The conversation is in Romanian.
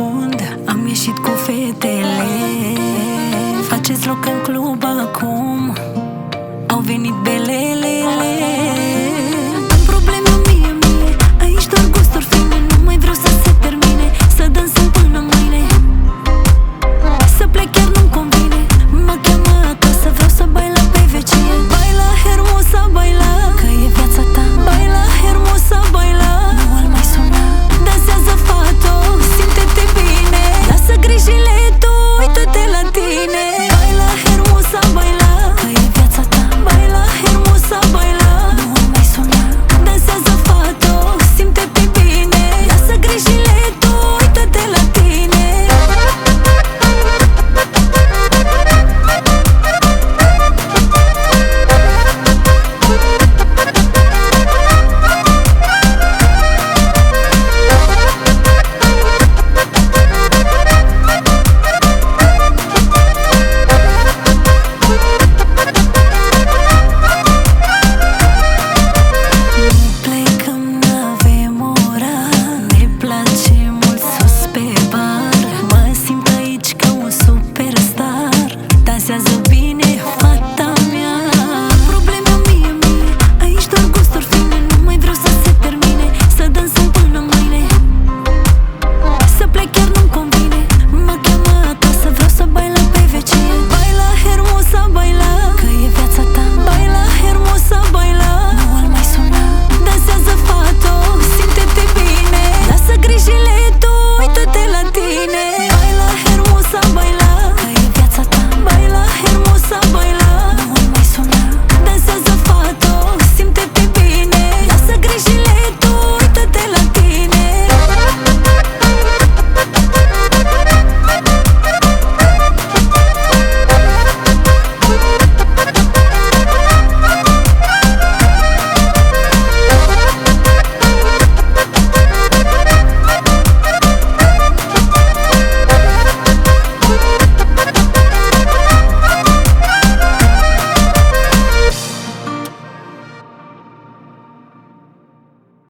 ascund. Am ieșit cu fetele, faceți loc în club acum. Au venit belelele. Am probleme mie, aici doar gusturi fine. Nu mai vreau să se termine, să dansăm până mâine. Să plec chiar nu-mi convine. Mă cheamă acasă, vreau să baila pe vecie. Baila hermosa, baila, că e viața ta. Baila hermosa, baila, nu îl mai suna. Dansează, fato, simte-te bine. Lasă grijile tu, uită-te la tine. Baila hermosa, baila, că e viața ta. Baila hermosa, baila, nu îl mai suna. Dansează, fato, simte-te bine. Lasă grijile tu, uită-te la tine. Dansează bine, fata mea. Problema mie, aici doar gusturi fine. Nu mai vreau să se termine, să dansăm până mâine. Să plec chiar nu-mi convine. Mă cheamă acasă, vreau să baila pe vecie. Baila hermosa, baila, că e viața ta. Baila hermosa, baila, nu îl mai suna. Dansează, fato, simte-te bine. Lasă grijile tu, uită-te la tine.